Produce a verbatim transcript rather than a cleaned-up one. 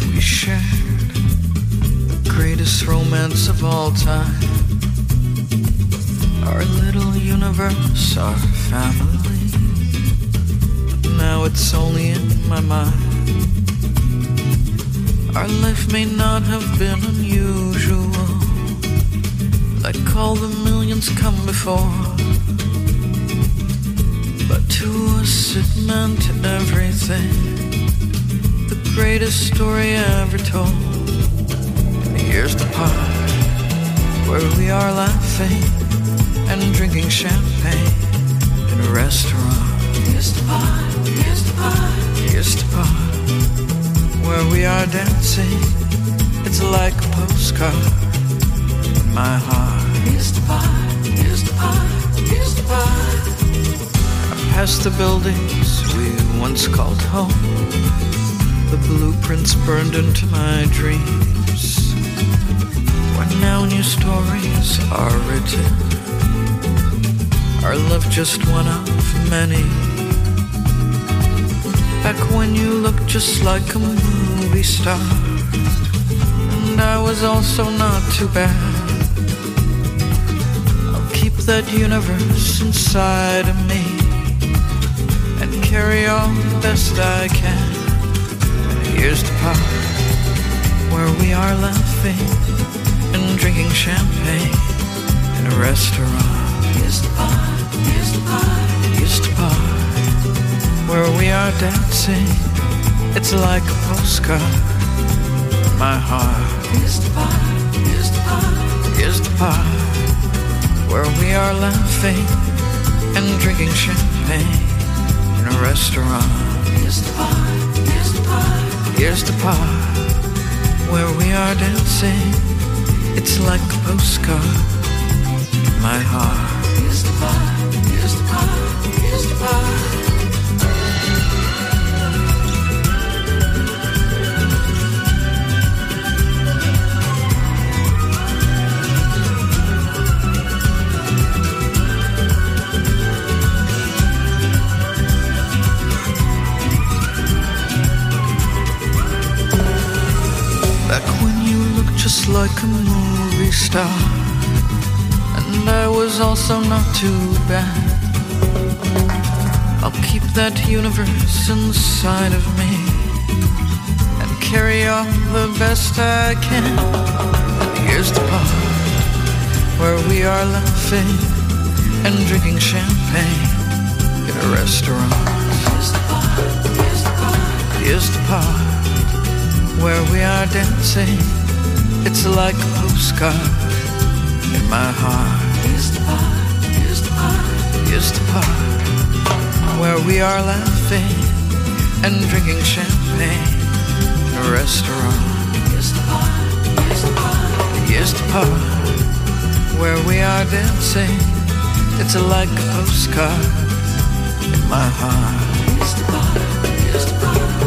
we shared the greatest romance of all time. Our little universe, our family. But now it's only in my mind. Our life may not have been unusual, like all the millions come before. But to us it meant everything, the greatest story ever told. Here's the part where we are laughing and drinking champagne in a restaurant. Here's the part, here's the part, here's the part where we are dancing. It's like a postcard in my heart. Here's the part, here's the part, here's the part. I passed the buildings we once called home. The blueprints burned into my dreams, where now new stories are written. Our love just one of many. Back when you looked just like a movie star, and I was also not too bad. I'll keep that universe inside of me and carry on the best I can. And here's the part where we are laughing and drinking champagne in a restaurant. Here's the part, here's the part, here's the part where we are dancing. It's like a postcard in my heart. Here's the part, here's the part, here's the part where we are laughing and drinking champagne in a restaurant. Here's the part, here's the part, here's the part where we are dancing. It's like a postcard in my heart. Here's the part, here's the part, here's the part. Back when you looked just like a movie star, and I was also not too bad. I'll keep that universe inside of me and carry on the best I can. And here's the part where we are laughing and drinking champagne in a restaurant. Here's the part, here's the part, here's the part where we are dancing. It's like a postcard in my heart. Here's the part, here's the part, here's the part where we are laughing and drinking champagne in a restaurant. Here's the part, here's the part, here's the part where we are dancing. It's like a postcard in my heart. Here's the part, here's the part.